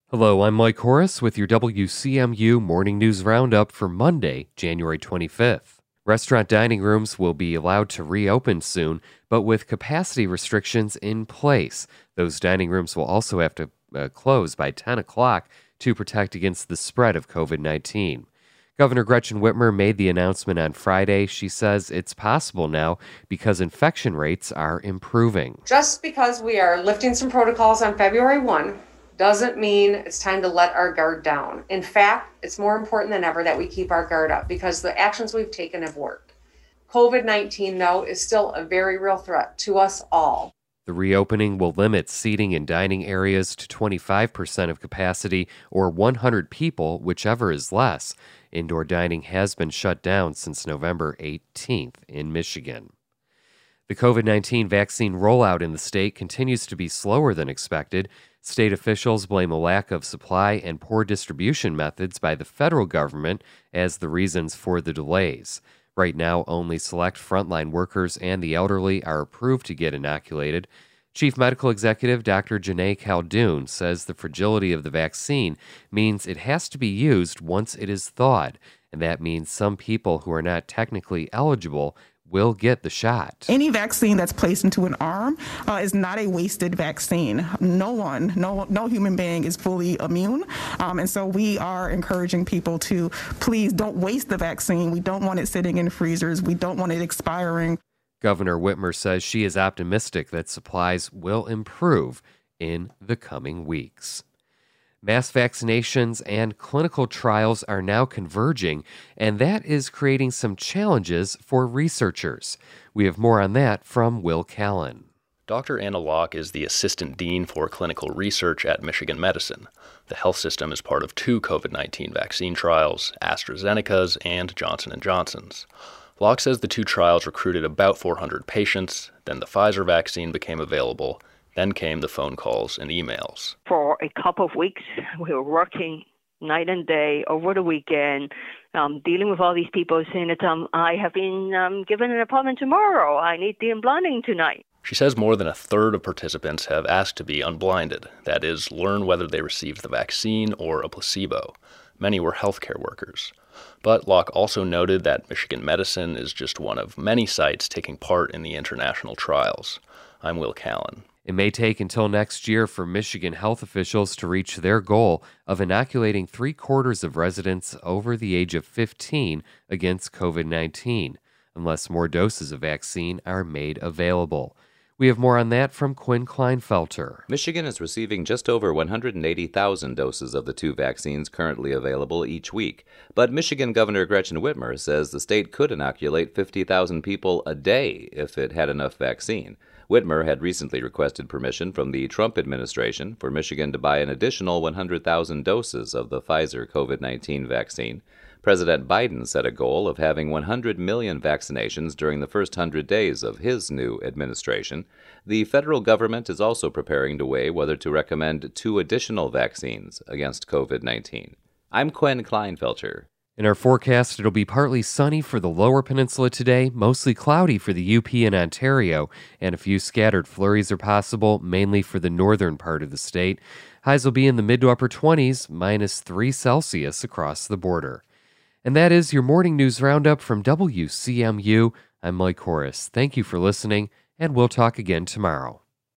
Hello, I'm Mike Horace with your WCMU Morning News Roundup for Monday, January 25th. Restaurant dining rooms will be allowed to reopen soon, but with capacity restrictions in place. Those dining rooms will also have to close by 10 o'clock to protect against the spread of COVID-19. Governor Gretchen Whitmer made the announcement on Friday. She says it's possible now because infection rates are improving. Just because we are lifting some protocols on February 1 doesn't mean it's time to let our guard down. In fact, it's more important than ever that we keep our guard up because the actions we've taken have worked. COVID-19, though, is still a very real threat to us all. The reopening will limit seating in dining areas to 25% of capacity or 100 people, whichever is less. Indoor dining has been shut down since November 18th in Michigan. The COVID-19 vaccine rollout in the state continues to be slower than expected. State officials blame a lack of supply and poor distribution methods by the federal government as the reasons for the delays. Right now, only select frontline workers and the elderly are approved to get inoculated. Chief Medical Executive Dr. Janae Caldoun says the fragility of the vaccine means it has to be used once it is thawed, and that means some people who are not technically eligible will get the shot. Any vaccine that's placed into an arm is not a wasted vaccine. No human being is fully immune. And so we are encouraging people to please don't waste the vaccine. We don't want it sitting in freezers. We don't want it expiring. Governor Whitmer says she is optimistic that supplies will improve in the coming weeks. Mass vaccinations and clinical trials are now converging, and that is creating some challenges for researchers. We have more on that from Will Callan. Dr. Anna Locke is the Assistant Dean for Clinical Research at Michigan Medicine. The health system is part of two COVID-19 vaccine trials, AstraZeneca's and Johnson & Johnson's. Locke says the two trials recruited about 400 patients, then the Pfizer vaccine became available. Then came the phone calls and emails. For a couple of weeks, we were working night and day over the weekend, dealing with all these people saying that I have been given an appointment tomorrow. I need the unblinding tonight. She says more than a third of participants have asked to be unblinded, that is, learn whether they received the vaccine or a placebo. Many were healthcare workers. But Locke also noted that Michigan Medicine is just one of many sites taking part in the international trials. I'm Will Callan. It may take until next year for Michigan health officials to reach their goal of inoculating 3/4 of residents over the age of 15 against COVID-19, unless more doses of vaccine are made available. We have more on that from Quinn Kleinfelter. Michigan is receiving just over 180,000 doses of the two vaccines currently available each week. But Michigan Governor Gretchen Whitmer says the state could inoculate 50,000 people a day if it had enough vaccine. Whitmer had recently requested permission from the Trump administration for Michigan to buy an additional 100,000 doses of the Pfizer COVID-19 vaccine. President Biden set a goal of having 100 million vaccinations during the first 100 days of his new administration. The federal government is also preparing to weigh whether to recommend 2 additional vaccines against COVID-19. I'm Quinn Kleinfelter. In our forecast, it'll be partly sunny for the lower peninsula today, mostly cloudy for the UP and Ontario, and a few scattered flurries are possible, mainly for the northern part of the state. Highs will be in the mid to upper 20s, -3 Celsius across the border. And that is your morning news roundup from WCMU. I'm Mike Horace. Thank you for listening, and we'll talk again tomorrow.